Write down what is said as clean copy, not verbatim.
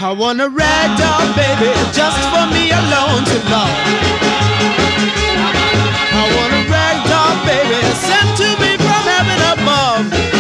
I want a rag doll baby just for me alone to love. I want a rag doll baby sent to me from heaven above.